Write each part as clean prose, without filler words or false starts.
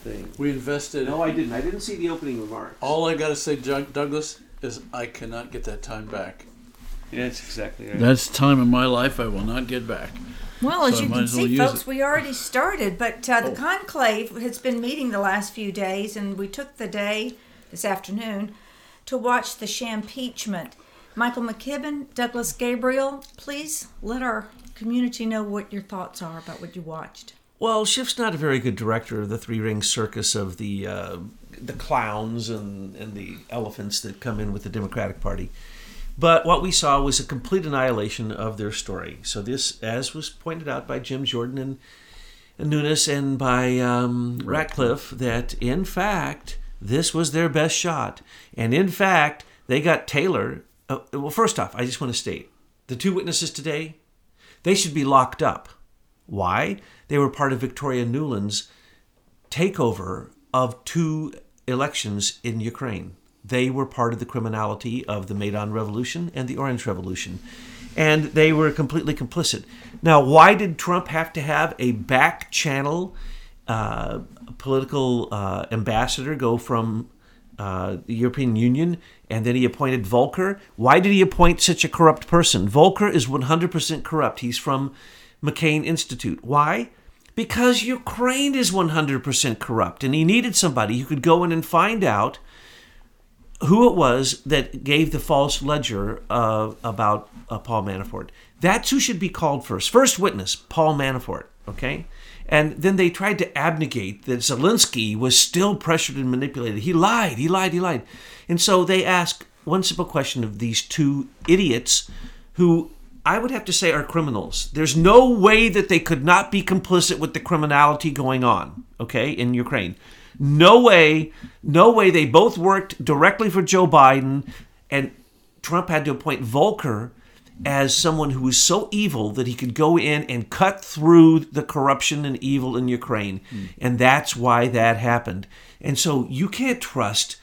thing. We invested. No, I didn't. I didn't see the opening remarks. All I got to say, Douglas, is I cannot get that time back. Yeah, that's exactly right. That's time in my life I will not get back. Well, as you can see, folks, it. we already started, but the conclave has been meeting the last few days, and we took the day this afternoon to watch the Shampeachment. Michael McKibben, Douglas Gabriel, please let our community know what your thoughts are about what you watched. Well, Schiff's not a very good director of the three-ring circus of the clowns and the elephants that come in with the Democratic Party. But what we saw was a complete annihilation of their story. So this, as was pointed out by Jim Jordan and Nunes and by Ratcliffe, that in fact, this was their best shot. And in fact, they got Taylor. Well, first off, I just want to state, the two witnesses today, they should be locked up. Why? They were part of Victoria Nuland's takeover of 2 elections in Ukraine. They were part of the criminality of the Maidan Revolution and the Orange Revolution. And they were completely complicit. Now, why did Trump have to have a back channel political ambassador go from the European Union, and then he appointed Volker? Why did he appoint such a corrupt person? Volker is 100% corrupt. He's from McCain Institute. Why? Because Ukraine is 100% corrupt, and he needed somebody who could go in and find out who it was that gave the false ledger about Paul Manafort. That's who should be called first. First witness, Paul Manafort, okay? And then they tried to abnegate that Zelensky was still pressured and manipulated. He lied. And so they asked one simple question of these 2 idiots who I would have to say are criminals. There's no way that they could not be complicit with the criminality going on, okay, in Ukraine. No way. They both worked directly for Joe Biden, and Trump had to appoint Volker as someone who was so evil that he could go in and cut through the corruption and evil in Ukraine. And that's why that happened. And so you can't trust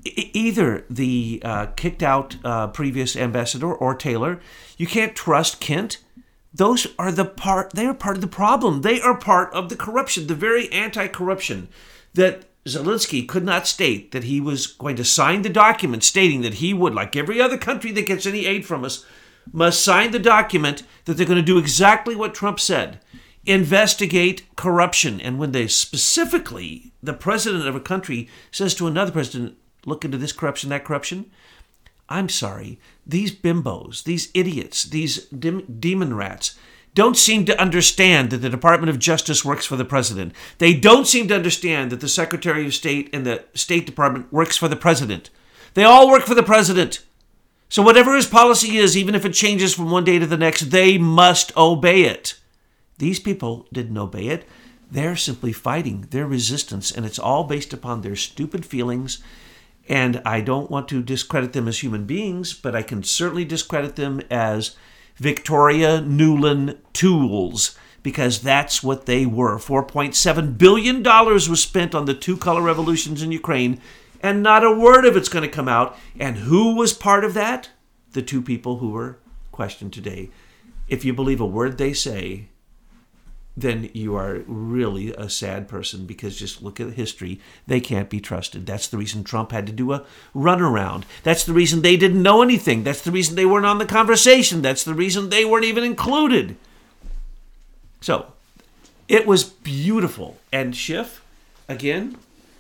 either the kicked out previous ambassador or Taylor. You can't trust Kent. Those are they are part of the problem. They are part of the corruption, the very anti-corruption that Zelensky could not state that he was going to sign the document stating that he would, like every other country that gets any aid from us, must sign the document that they're going to do exactly what Trump said. Investigate corruption. And when they specifically, the president of a country says to another president, look into this corruption, that corruption, I'm sorry, these bimbos, these idiots, these demon rats don't seem to understand that the Department of Justice works for the president. They don't seem to understand that the Secretary of State and the State Department works for the president. They all work for the president. So whatever his policy is, even if it changes from one day to the next, they must obey it. These people didn't obey it. They're simply fighting their resistance, and it's all based upon their stupid feelings. And I don't want to discredit them as human beings, but I can certainly discredit them as Victoria Nuland tools, because that's what they were. $4.7 billion was spent on the 2 color revolutions in Ukraine, and not a word of it's going to come out. And who was part of that? The 2 people who were questioned today. If you believe a word they say, then you are really a sad person, because just look at history. They can't be trusted. That's the reason Trump had to do a runaround. That's the reason they didn't know anything. That's the reason they weren't on the conversation. That's the reason they weren't even included. So, it was beautiful. And Schiff, again,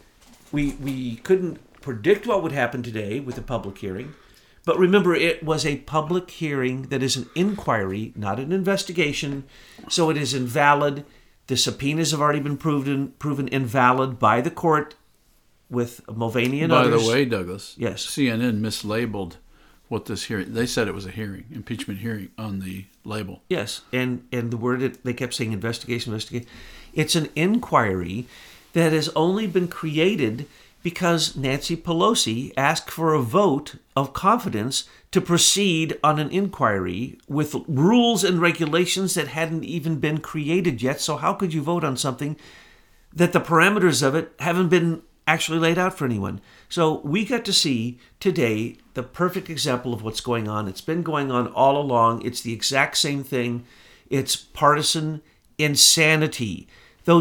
we couldn't predict what would happen today with the public hearing. But remember, it was a public hearing that is an inquiry, not an investigation. So it is invalid. The subpoenas have already been proven invalid by the court with Mulvaney and others. By the way, Douglas, yes, CNN mislabeled what this hearing. They said it was a hearing, impeachment hearing, on the label. Yes, and the word they kept saying investigation. It's an inquiry that has only been created because Nancy Pelosi asked for a vote of confidence to proceed on an inquiry with rules and regulations that hadn't even been created yet. So how could you vote on something that the parameters of it haven't been actually laid out for anyone? So we got to see today the perfect example of what's going on. It's been going on all along. It's the exact same thing. It's partisan insanity. Those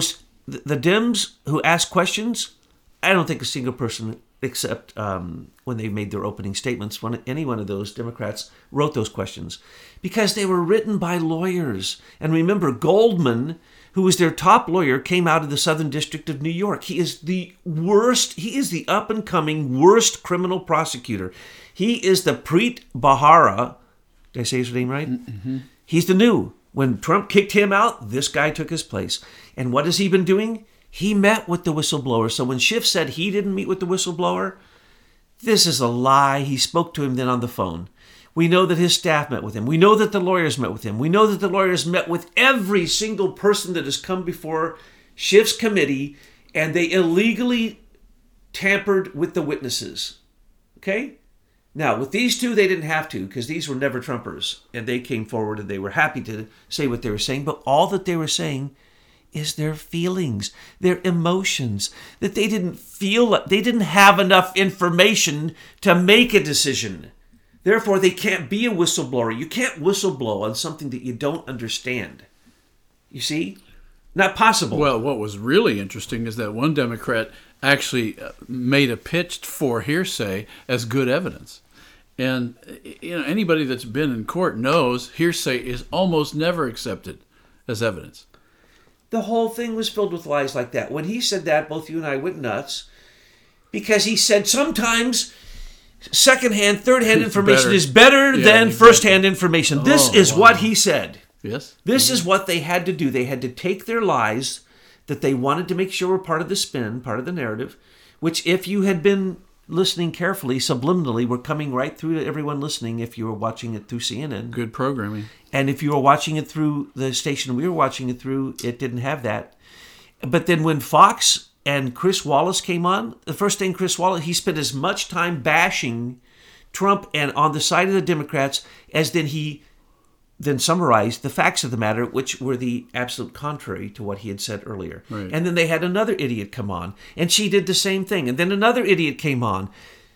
the Dems who ask questions, I don't think a single person, except when they made their opening statements, when any one of those Democrats wrote those questions, because they were written by lawyers. And remember, Goldman, who was their top lawyer, came out of the Southern District of New York. He is the worst. He is the up-and-coming worst criminal prosecutor. He is the Preet Bharara. Did I say his name right? Mm-hmm. He's the new. When Trump kicked him out, this guy took his place. And what has he been doing? He met with the whistleblower. So when Schiff said he didn't meet with the whistleblower, this is a lie. He spoke to him then on the phone. We know that his staff met with him. We know that the lawyers met with him. We know that the lawyers met with every single person that has come before Schiff's committee, and they illegally tampered with the witnesses. Okay? Now, with these two, they didn't have to, because these were never Trumpers, and they came forward and they were happy to say what they were saying, but all that they were saying is their feelings, their emotions, that they didn't feel, they didn't have enough information to make a decision. Therefore, they can't be a whistleblower. You can't whistleblow on something that you don't understand. You see? Not possible. Well, what was really interesting is that one Democrat actually made a pitch for hearsay as good evidence. And anybody that's been in court knows hearsay is almost never accepted as evidence. The whole thing was filled with lies like that. When he said that, both you and I went nuts, because he said sometimes secondhand, third-hand information is better than first-hand information. This is what he said. Yes. This is what they had to do. They had to take their lies that they wanted to make sure were part of the spin, part of the narrative, which if you had been listening carefully, subliminally, were coming right through to everyone listening if you were watching it through CNN. Good programming. And if you were watching it through the station we were watching it through, it didn't have that. But then when Fox and Chris Wallace came on, the first thing Chris Wallace, he spent as much time bashing Trump and on the side of the Democrats as then he then summarized the facts of the matter, which were the absolute contrary to what he had said earlier. Right. And then they had another idiot come on, and she did the same thing. And then another idiot came on.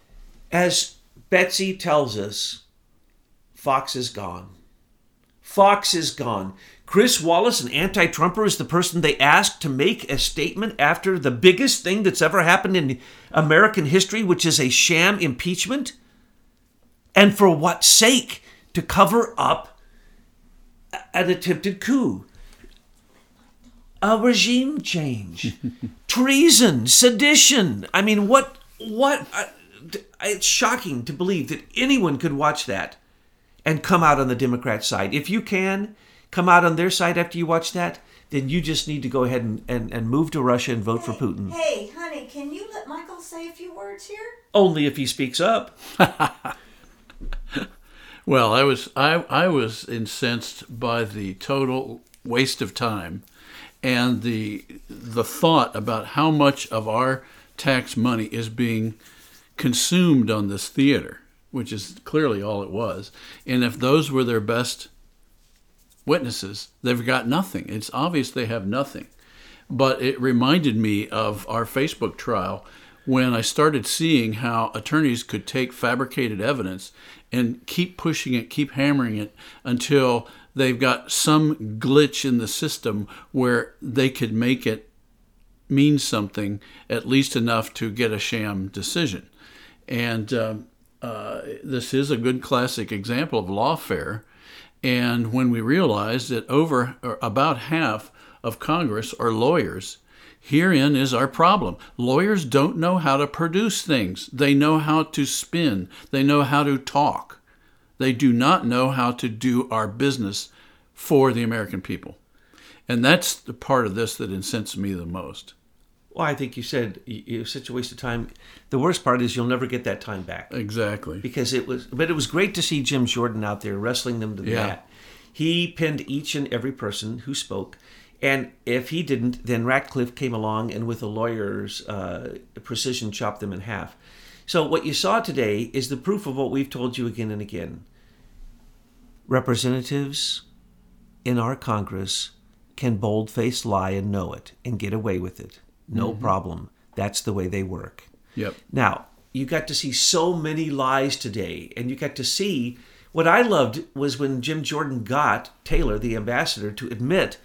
As Betsy tells us, Fox is gone. Fox is gone. Chris Wallace, an anti-Trumper, is the person they asked to make a statement after the biggest thing that's ever happened in American history, which is a sham impeachment. And for what sake? To cover up an attempted coup, a regime change, treason, sedition. I mean, what? It's shocking to believe that anyone could watch that and come out on the Democrat side. If you can come out on their side after you watch that, then you just need to go ahead and move to Russia and vote for Putin. Hey, honey, can you let Michael say a few words here? Only if he speaks up. Well, I was incensed by the total waste of time and the thought about how much of our tax money is being consumed on this theater, which is clearly all it was. And if those were their best witnesses, they've got nothing. It's obvious they have nothing. But it reminded me of our Facebook trial when I started seeing how attorneys could take fabricated evidence and keep pushing it, keep hammering it until they've got some glitch in the system where they could make it mean something, at least enough to get a sham decision. And this is a good classic example of lawfare. And when we realize that about half of Congress are lawyers, herein is our problem. Lawyers don't know how to produce things. They know how to spin. They know how to talk. They do not know how to do our business for the American people. And that's the part of this that incensed me the most. Well, I think you said it was such a waste of time. The worst part is you'll never get that time back. Exactly. Because it was great to see Jim Jordan out there wrestling them to the mat. He pinned each and every person who spoke. And if he didn't, then Ratcliffe came along and with a lawyer's precision chopped them in half. So what you saw today is the proof of what we've told you again and again. Representatives in our Congress can bold-faced lie and know it and get away with it. No problem. That's the way they work. Yep. Now, you got to see so many lies today, and you got to see what I loved was when Jim Jordan got Taylor, the ambassador, to admit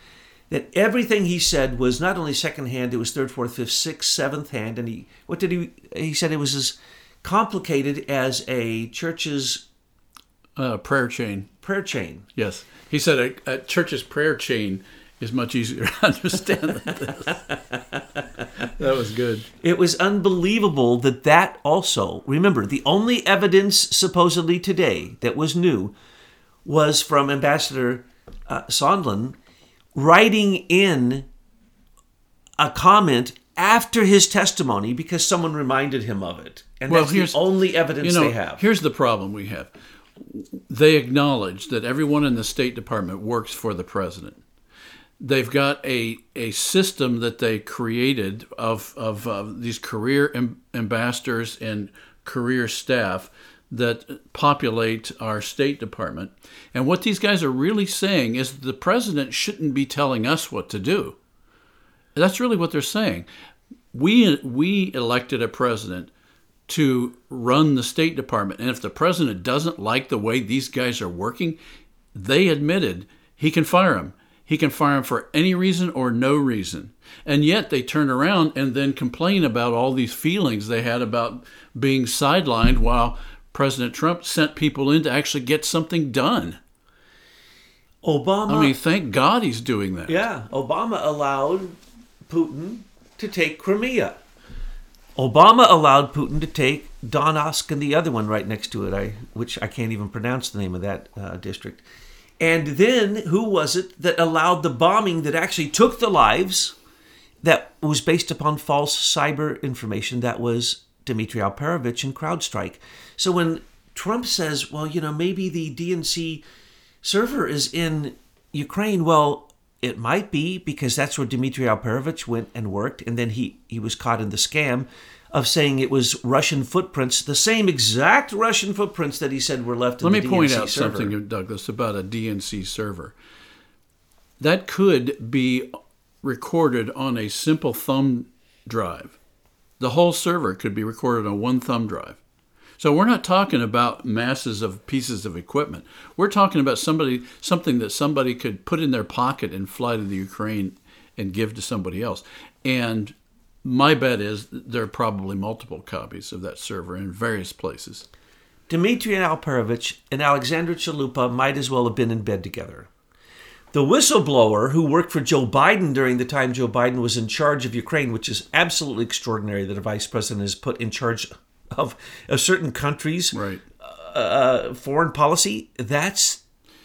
that everything he said was not only secondhand, it was third, fourth, fifth, sixth, seventh hand. And he said it was as complicated as a church's prayer chain. Prayer chain. Yes. He said a church's prayer chain is much easier to understand than this. That was good. It was unbelievable that also, remember, the only evidence supposedly today that was new was from Ambassador Sondland writing in a comment after his testimony because someone reminded him of it. And that's the only evidence they have. Here's the problem we have. They acknowledge that everyone in the State Department works for the president. They've got a system that they created of these career ambassadors and career staff that populate our State Department. And what these guys are really saying is the president shouldn't be telling us what to do. That's really what they're saying. We elected a president to run the State Department. And if the president doesn't like the way these guys are working, they admitted he can fire them. He can fire them for any reason or no reason. And yet they turn around and then complain about all these feelings they had about being sidelined while President Trump sent people in to actually get something done. Thank God he's doing that. Yeah, Obama allowed Putin to take Crimea. Obama allowed Putin to take Donetsk and the other one right next to it, which I can't even pronounce the name of that district. And then who was it that allowed the bombing that actually took the lives that was based upon false cyber information? That was Dmitry Alperovitch and CrowdStrike. So when Trump says, well, maybe the DNC server is in Ukraine, well, it might be because that's where Dmitry Alperovitch went and worked, and then he was caught in the scam of saying it was Russian footprints, the same exact Russian footprints that he said were left in the DNC server. Let me point out something, Douglas, about a DNC server. That could be recorded on a simple thumb drive. The whole server could be recorded on one thumb drive. So we're not talking about masses of pieces of equipment. We're talking about something that somebody could put in their pocket and fly to the Ukraine and give to somebody else. And my bet is there are probably multiple copies of that server in various places. Dmitry Alperovitch and Alexandra Chalupa might as well have been in bed together. The whistleblower who worked for Joe Biden during the time Joe Biden was in charge of Ukraine, which is absolutely extraordinary that a vice president is put in charge of a certain country's foreign policy, that's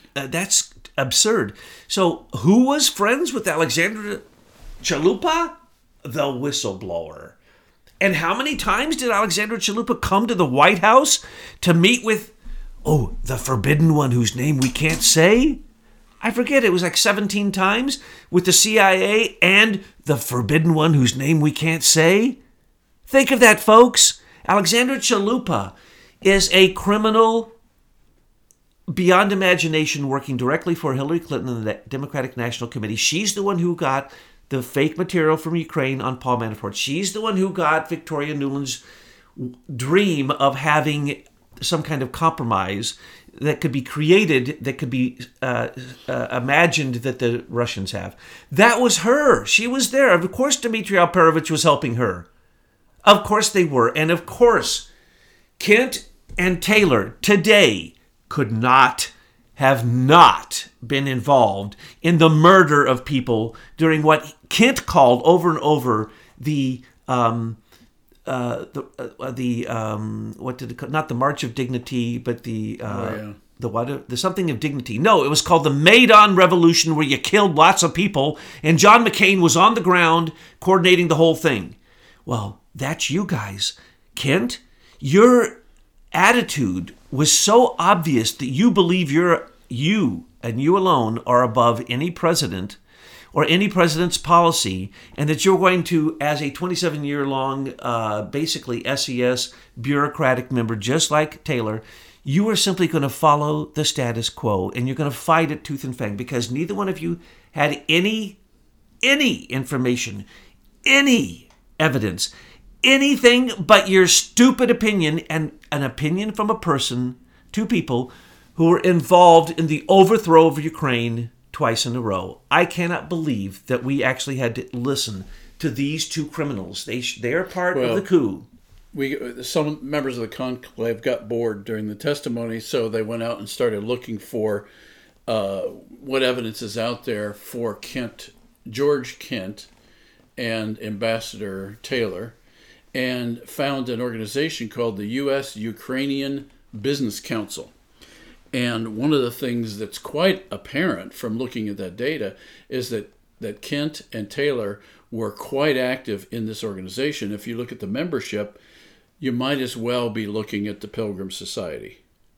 absurd. So who was friends with Alexandra Chalupa? The whistleblower. And how many times did Alexandra Chalupa come to the White House to meet with, the forbidden one whose name we can't say? I forget, it was like 17 times with the CIA and the forbidden one whose name we can't say? Think of that, folks. Alexandra Chalupa is a criminal beyond imagination working directly for Hillary Clinton and the Democratic National Committee. She's the one who got the fake material from Ukraine on Paul Manafort. She's the one who got Victoria Nuland's dream of having some kind of compromise that could be created, that could be imagined that the Russians have. That was her. She was there. Of course, Dmitry Alperovitch was helping her. Of course they were. And of course, Kent and Taylor today could not have not been involved in the murder of people during what Kent called over and over not the March of Dignity, but the something of dignity. No, it was called the Maidan Revolution, where you killed lots of people, and John McCain was on the ground coordinating the whole thing. Well, that's you guys. Kent, your attitude was so obvious that you believe you and you alone are above any president or any president's policy, and that you're going to, as a 27-year-long, basically SES bureaucratic member, just like Taylor, you are simply going to follow the status quo, and you're going to fight it tooth and fang, because neither one of you had any information, any evidence, anything but your stupid opinion, and an opinion from two people who were involved in the overthrow of Ukraine twice in a row. I cannot believe that we actually had to listen to these two criminals. They are part of the coup. Some members of the conclave got bored during the testimony, so they went out and started looking for what evidence is out there for George Kent and Ambassador Taylor, and found an organization called the U.S. Ukrainian Business Council. And one of the things that's quite apparent from looking at that data is that Kent and Taylor were quite active in this organization. If you look at the membership, you might as well be looking at the Pilgrim Society.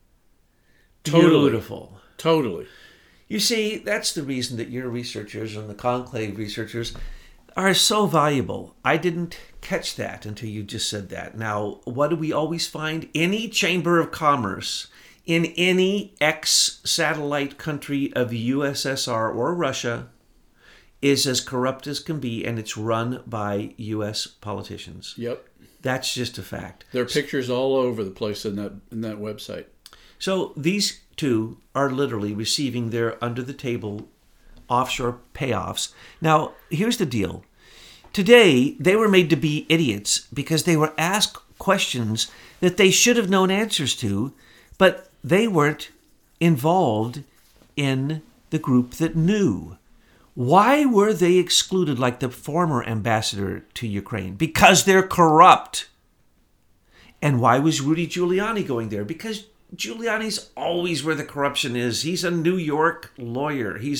Beautiful. Totally. You see, that's the reason that your researchers and the conclave researchers are so valuable. I didn't catch that until you just said that. Now, what do we always find? Any chamber of commerce in any ex-satellite country of the USSR or Russia is as corrupt as can be, and it's run by U.S. politicians. Yep. That's just a fact. There are pictures all over the place in that website. So these two are literally receiving their under-the-table offshore payoffs. Now, here's the deal. Today, they were made to be idiots because they were asked questions that they should have known answers to, but they weren't involved in the group that knew. Why were they excluded like the former ambassador to Ukraine? Because they're corrupt. And why was Rudy Giuliani going there? Because Giuliani's always where the corruption is. He's a New York lawyer. He's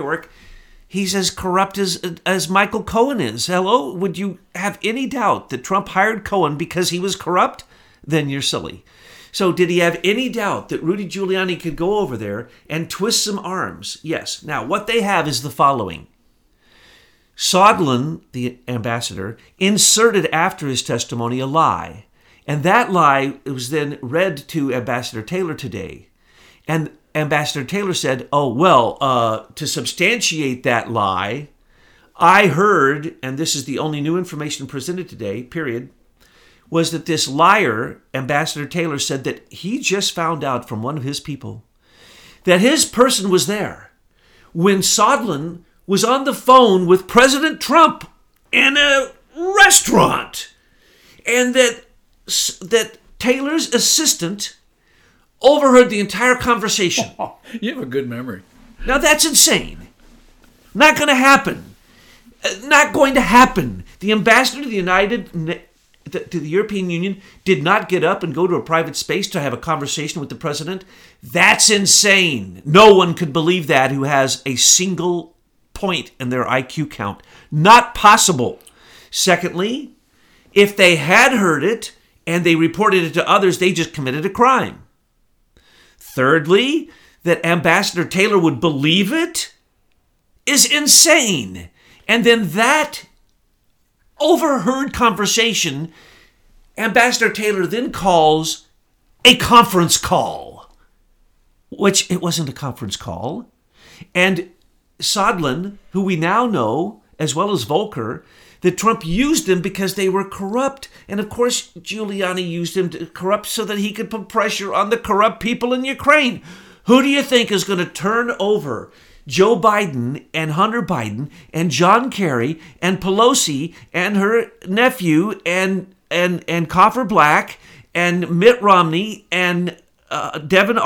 as corrupt as Michael Cohen is. Hello? Would you have any doubt that Trump hired Cohen because he was corrupt? Then you're silly. So did he have any doubt that Rudy Giuliani could go over there and twist some arms? Yes. Now, what they have is the following. Sondland, the ambassador, inserted after his testimony a lie. And that lie was then read to Ambassador Taylor today. And Ambassador Taylor said, to substantiate that lie, I heard, and this is the only new information presented today, period, was that this liar, Ambassador Taylor, said that he just found out from one of his people that his person was there when Sondland was on the phone with President Trump in a restaurant, and that Taylor's assistant overheard the entire conversation. You have a good memory. Now that's insane. Not going to happen. Not going to happen. The ambassador to the European Union did not get up and go to a private space to have a conversation with the president. That's insane. No one could believe that who has a single point in their IQ count. Not possible. Secondly, if they had heard it and they reported it to others, they just committed a crime. Thirdly, that Ambassador Taylor would believe it is insane. And then that overheard conversation, Ambassador Taylor then calls a conference call, which it wasn't a conference call. And Sondland, who we now know, as well as Volker, that Trump used them because they were corrupt. And of course, Giuliani used them to corrupt so that he could put pressure on the corrupt people in Ukraine. Who do you think is going to turn over Joe Biden and Hunter Biden and John Kerry and Pelosi and her nephew and Coffer Black and Mitt Romney and Devin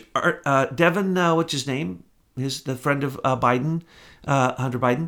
what's his name? The friend of Biden, Hunter Biden,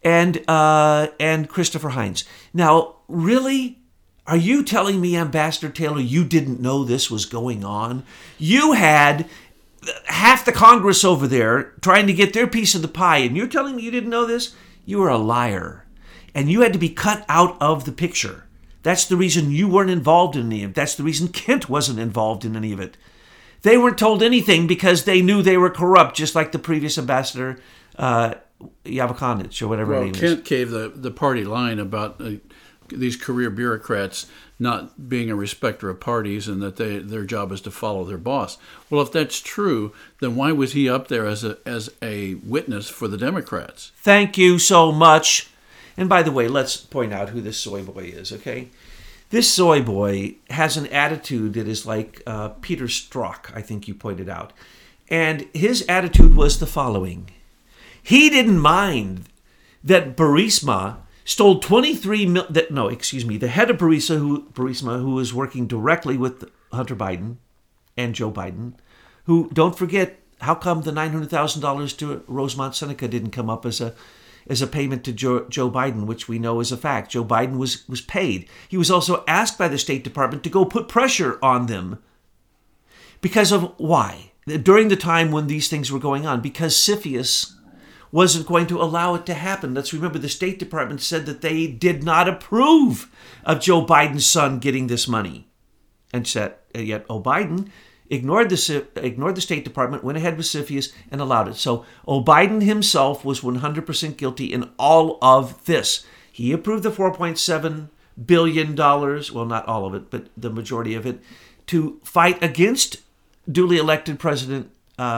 and Christopher Hines. Now, really? Are you telling me, Ambassador Taylor, you didn't know this was going on? You had half the Congress over there trying to get their piece of the pie, and you're telling me you didn't know this? You are a liar. And you had to be cut out of the picture. That's the reason you weren't involved in any of it. That's the reason Kent wasn't involved in any of it. They weren't told anything because they knew they were corrupt, just like the previous ambassador, Yavakanich, or whatever her name is. Kent gave the party line about these career bureaucrats not being a respecter of parties and that their job is to follow their boss. Well, if that's true, then why was he up there as a witness for the Democrats? Thank you so much. And by the way, let's point out who this soy boy is, okay? This soy boy has an attitude that is like Peter Strzok, I think you pointed out. And his attitude was the following. He didn't mind that Burisma stole 23 million. The head of Burisma, who was working directly with Hunter Biden and Joe Biden, who, don't forget, how come the $900,000 to Rosemont Seneca didn't come up as a payment to Joe Biden, which we know is a fact. Joe Biden was paid. He was also asked by the State Department to go put pressure on them. Because of why? During the time when these things were going on, because CFIUS wasn't going to allow it to happen. Let's remember the State Department said that they did not approve of Joe Biden's son getting this money. And yet Biden ignored the State Department, went ahead with CFIUS, and allowed it. So Biden himself was 100% guilty in all of this. He approved the $4.7 billion, well, not all of it, but the majority of it, to fight against duly elected President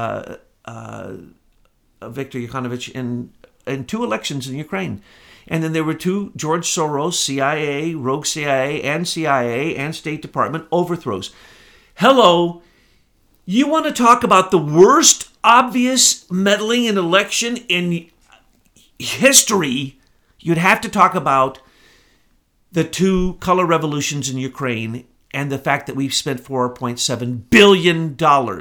Viktor Yanukovych in 2 elections in Ukraine. And then there were 2 George Soros, CIA, rogue CIA, and State Department overthrows. Hello, you want to talk about the worst obvious meddling in election in history? You'd have to talk about the 2 color revolutions in Ukraine and the fact that we've spent $4.7 billion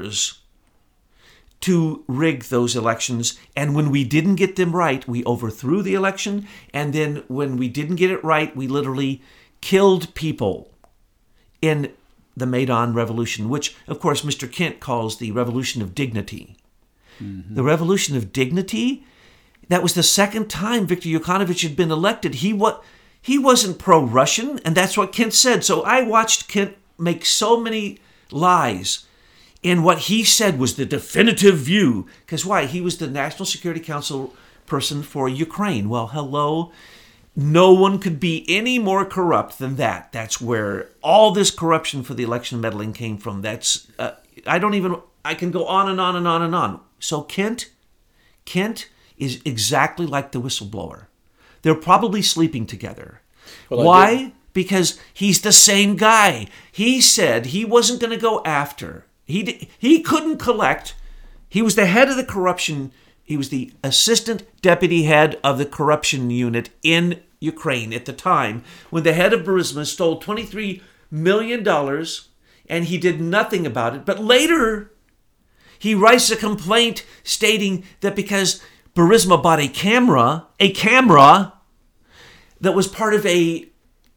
to rig those elections. And when we didn't get them right, we overthrew the election. And then when we didn't get it right, we literally killed people in the Maidan Revolution, which, of course, Mr. Kent calls the Revolution of Dignity. Mm-hmm. The Revolution of Dignity, that was the second time Viktor Yanukovych had been elected. He wasn't pro-Russian, and that's what Kent said. So I watched Kent make so many lies. And what he said was the definitive view. Because why? He was the National Security Council person for Ukraine. Well, hello. No one could be any more corrupt than that. That's where all this corruption for the election meddling came from. That's I can go on and on and on and on. So Kent is exactly like the whistleblower. They're probably sleeping together. Well, why? Because he's the same guy. He said he wasn't going to go after. He couldn't collect. He was the head of the corruption. He was the assistant deputy head of the corruption unit in Ukraine at the time when the head of Burisma stole $23 million and he did nothing about it. But later, he writes a complaint stating that because Burisma bought a camera that was part of a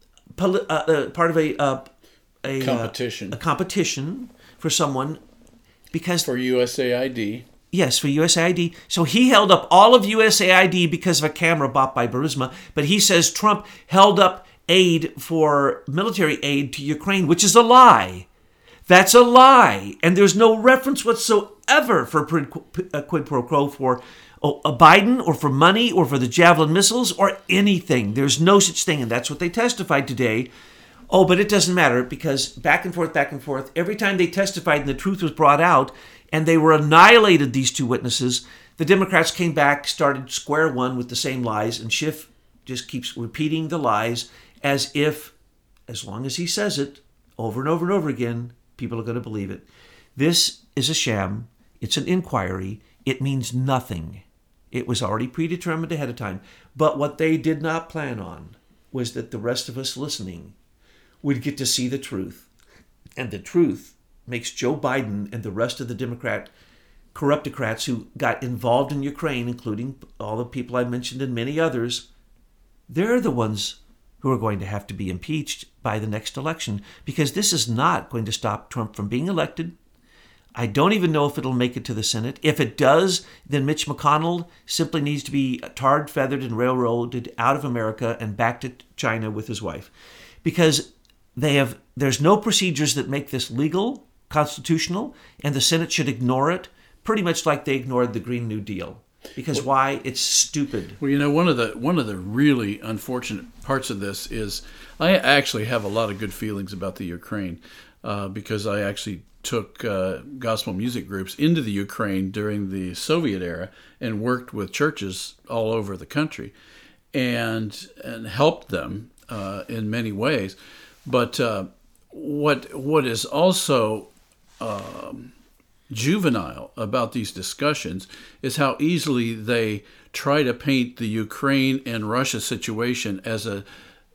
competition for someone, because for USAID. Yes, for USAID. So he held up all of USAID because of a camera bought by Burisma, but he says Trump held up aid for military aid to Ukraine, which is a lie. That's a lie. And there's no reference whatsoever for a quid pro quo for a Biden or for money or for the Javelin missiles or anything. There's no such thing. And that's what they testified today. Oh, but it doesn't matter because back and forth, every time they testified and the truth was brought out and they were annihilated, these 2 witnesses, the Democrats came back, started square one with the same lies, and Schiff just keeps repeating the lies as if, as long as he says it over and over and over again, people are going to believe it. This is a sham. It's an inquiry. It means nothing. It was already predetermined ahead of time. But what they did not plan on was that the rest of us listening would get to see the truth. And the truth makes Joe Biden and the rest of the Democrat corruptocrats who got involved in Ukraine, including all the people I mentioned and many others, they're the ones who are going to have to be impeached by the next election, because this is not going to stop Trump from being elected. I don't even know if it'll make it to the Senate. If it does, then Mitch McConnell simply needs to be tarred, feathered, and railroaded out of America and back to China with his wife. Because there's no procedures that make this legal, constitutional, and the Senate should ignore it, pretty much like they ignored the Green New Deal. Because why? It's stupid. Well, you know, one of the really unfortunate parts of this is I actually have a lot of good feelings about the Ukraine because I actually took gospel music groups into the Ukraine during the Soviet era and worked with churches all over the country and helped them in many ways. But what is also juvenile about these discussions is how easily they try to paint the Ukraine and Russia situation as a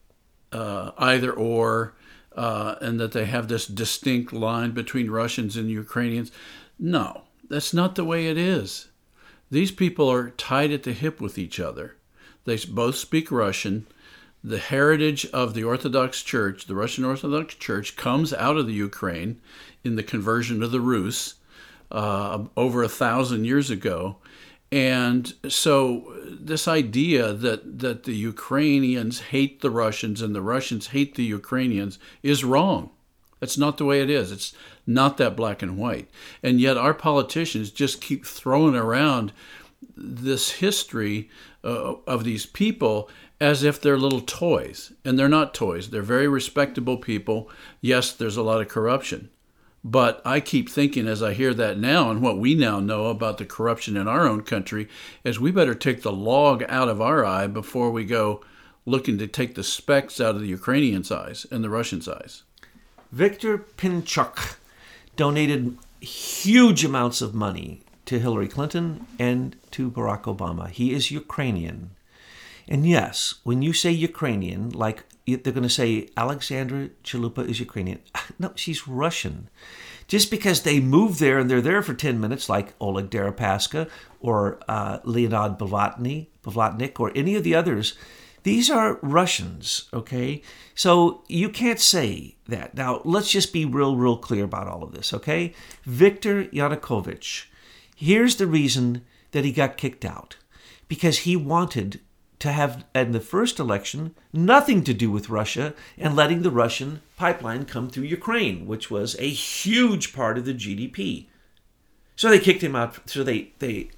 either or, and that they have this distinct line between Russians and Ukrainians. No, that's not the way it is. These people are tied at the hip with each other. They both speak Russian. The heritage of the Orthodox Church, the Russian Orthodox Church, comes out of the Ukraine in the conversion of the Rus over 1,000 years ago. And so this idea that the Ukrainians hate the Russians and the Russians hate the Ukrainians is wrong. That's not the way it is. It's not that black and white. And yet our politicians just keep throwing around this history of these people as if they're little toys. And they're not toys. They're very respectable people. Yes, there's a lot of corruption. But I keep thinking, as I hear that now, and what we now know about the corruption in our own country, is we better take the log out of our eye before we go looking to take the specks out of the Ukrainians' eyes and the Russians' eyes. Viktor Pinchuk donated huge amounts of money to Hillary Clinton and to Barack Obama. He is Ukrainian. And yes, when you say Ukrainian, like they're going to say Alexandra Chalupa is Ukrainian. No, she's Russian. Just because they move there and they're there for 10 minutes, like Oleg Deripaska or Leonid Blavatnik or any of the others, these are Russians, okay? So you can't say that. Now, let's just be real clear about all of this, okay? Viktor Yanukovych, here's the reason that he got kicked out. Because he wanted to have, in the first election, nothing to do with Russia and letting the Russian pipeline come through Ukraine, which was a huge part of the GDP. So they kicked him out. So it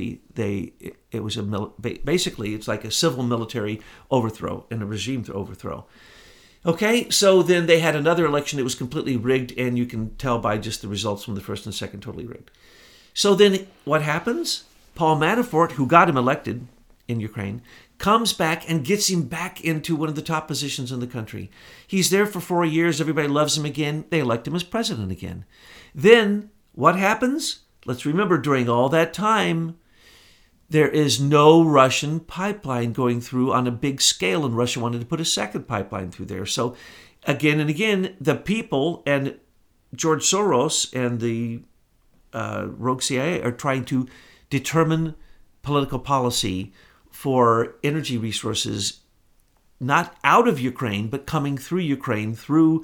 was basically it's like a civil military overthrow and a regime overthrow. Okay, so then they had another election that was completely rigged, and you can tell by just the results from the first and second, totally rigged. So then what happens? Paul Manafort, who got him elected in Ukraine, comes back and gets him back into one of the top positions in the country. He's there for 4 years. Everybody loves him again. They elect him as president again. Then what happens? Let's remember, during all that time, there is no Russian pipeline going through on a big scale, and Russia wanted to put a second pipeline through there. So again and again, the people and George Soros and the rogue CIA are trying to determine political policy for energy resources, not out of Ukraine, but coming through Ukraine, through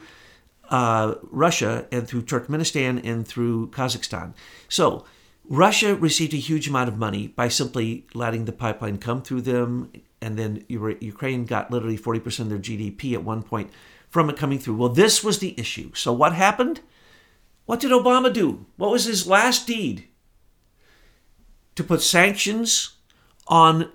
Russia and through Turkmenistan and through Kazakhstan. So Russia received a huge amount of money by simply letting the pipeline come through them, and then Ukraine got literally 40% of their GDP at one point from it coming through. Well, this was the issue. So what happened? What did Obama do? What was his last deed? To put sanctions on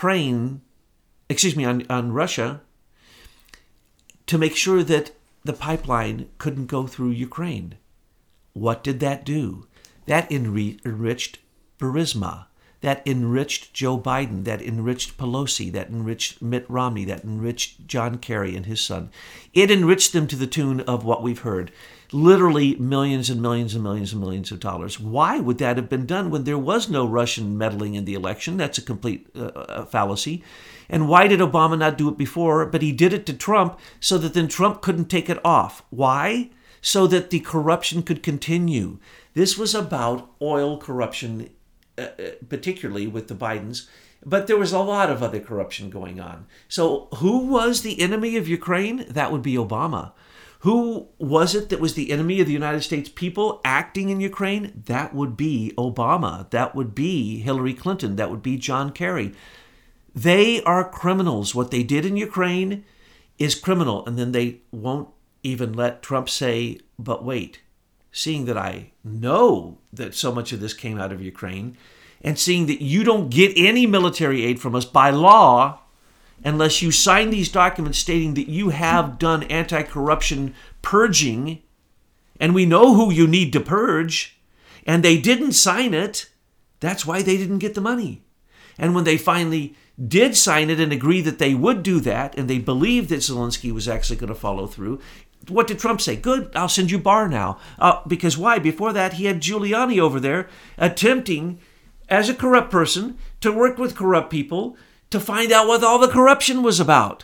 on Russia, to make sure that the pipeline couldn't go through Ukraine. What did that do? That enriched Burisma. That enriched Joe Biden. That enriched Pelosi. That enriched Mitt Romney. That enriched John Kerry and his son. It enriched them to the tune of what we've heard. Literally millions and millions and millions and millions of dollars. Why would that have been done when there was no Russian meddling in the election? That's a complete fallacy. And why did Obama not do it before? But he did it to Trump so that then Trump couldn't take it off. Why? So that the corruption could continue. This was about oil corruption, particularly with the Bidens. But there was a lot of other corruption going on. So who was the enemy of Ukraine? That would be Obama. Who was it that was the enemy of the United States people acting in Ukraine? That would be Obama. That would be Hillary Clinton. That would be John Kerry. They are criminals. What they did in Ukraine is criminal. And then they won't even let Trump say, but wait, seeing that I know that so much of this came out of Ukraine, and seeing that you don't get any military aid from us by law, unless you sign these documents stating that you have done anti-corruption purging, and we know who you need to purge, and they didn't sign it, that's why they didn't get the money. And when they finally did sign it and agree that they would do that, and they believed that Zelensky was actually going to follow through, what did Trump say? Good, I'll send you Barr now. Because why? Before that, he had Giuliani over there attempting, as a corrupt person, to work with corrupt people to find out what all the corruption was about.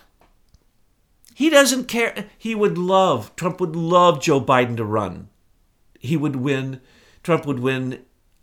He doesn't care. Trump would love Joe Biden to run. He would win. Trump would win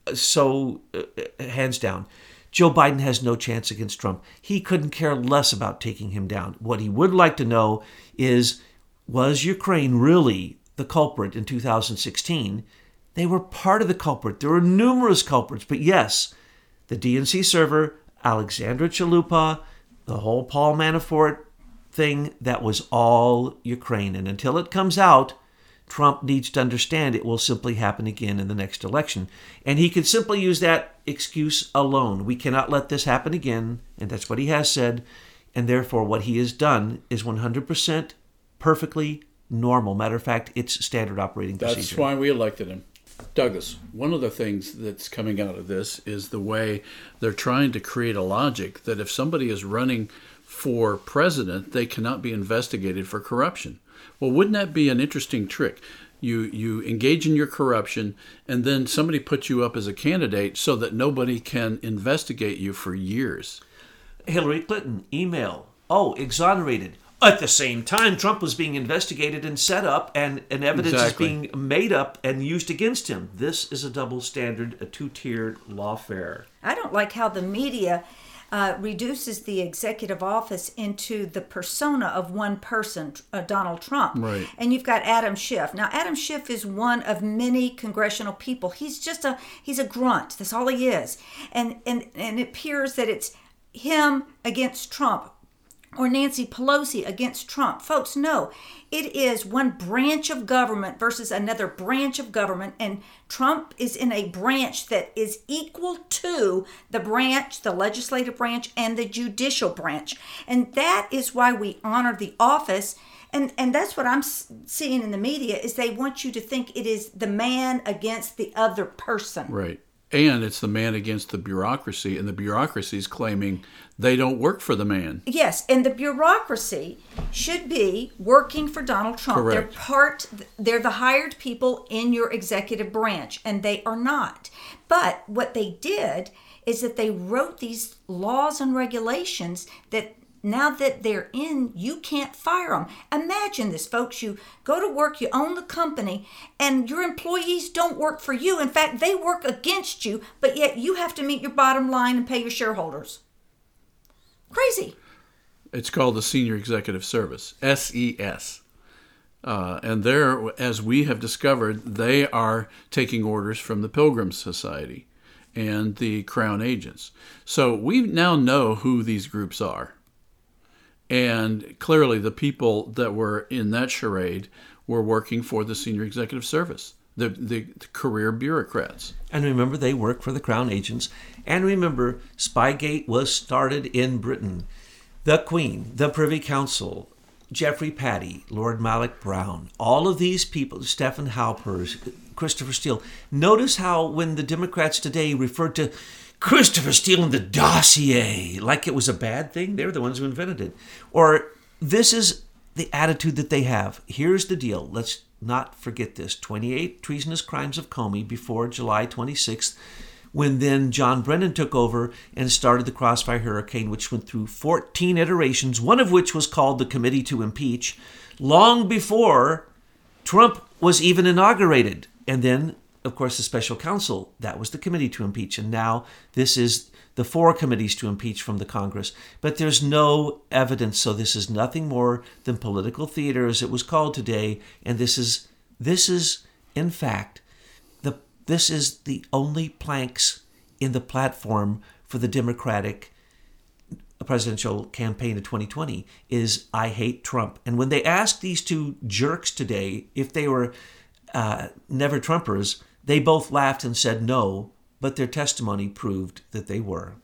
so hands down. Joe Biden has no chance against Trump. He couldn't care less about taking him down. What he would like to know is, was Ukraine really the culprit in 2016? They were part of the culprit. There were numerous culprits. But yes, the DNC server, Alexandra Chalupa, the whole Paul Manafort thing, that was all Ukraine. And until it comes out, Trump needs to understand it will simply happen again in the next election. And he could simply use that excuse alone. We cannot let this happen again. And that's what he has said. And therefore, what he has done is 100% perfectly normal. Matter of fact, it's standard operating procedure. That's why we elected him. Douglas, one of the things that's coming out of this is the way they're trying to create a logic that if somebody is running for president, they cannot be investigated for corruption. Well, wouldn't that be an interesting trick? You engage in your corruption, and then somebody puts you up as a candidate so that nobody can investigate you for years. Hillary Clinton, email, exonerated. At the same time, Trump was being investigated and set up, and evidence is being made up and used against him. This is a double standard, a two-tiered lawfare. I don't like how the media reduces the executive office into the persona of one person, Donald Trump. Right. And you've got Adam Schiff. Now, Adam Schiff is one of many congressional people. He's a grunt. That's all he is. And it appears that it's him against Trump, or Nancy Pelosi against Trump. Folks, no. It is one branch of government versus another branch of government, and Trump is in a branch that is equal to the legislative branch and the judicial branch. And that is why we honor the office. And that's what I'm seeing in the media, is they want you to think it is the man against the other person. Right. And it's the man against the bureaucracy, and the bureaucracy is claiming they don't work for the man. Yes, and the bureaucracy should be working for Donald Trump. Correct. They're the hired people in your executive branch, and they are not. But what they did is that they wrote these laws and regulations that now that they're in, you can't fire them. Imagine this, folks. You go to work, you own the company, and your employees don't work for you. In fact, they work against you, but yet you have to meet your bottom line and pay your shareholders. Crazy. It's called the Senior Executive Service, SES. And there, as we have discovered, they are taking orders from the Pilgrim Society and the Crown Agents. So we now know who these groups are. And clearly the people that were in that charade were working for the Senior Executive Service, the career bureaucrats. And remember, they work for the Crown Agents. And remember, Spygate was started in Britain. The Queen, the Privy Council, Jeffrey Patty, Lord Malloch Brown, all of these people, Stephen Halpers, Christopher Steele. Notice how when the Democrats today referred to Christopher Steele and the dossier like it was a bad thing, they're the ones who invented it. Or this is the attitude that they have. Here's the deal. Let's not forget this. 28 treasonous crimes of Comey before July 26th, when then John Brennan took over and started the Crossfire Hurricane, which went through 14 iterations, one of which was called the Committee to Impeach, long before Trump was even inaugurated. And then, of course, the special counsel, that was the Committee to Impeach. And now this is the 4 committees to impeach from the Congress. But there's no evidence, so this is nothing more than political theater, as it was called today. And this is in fact, this is the only planks in the platform for the Democratic presidential campaign of 2020 is I hate Trump. And when they asked these two jerks today if they were never Trumpers, they both laughed and said no, but their testimony proved that they were.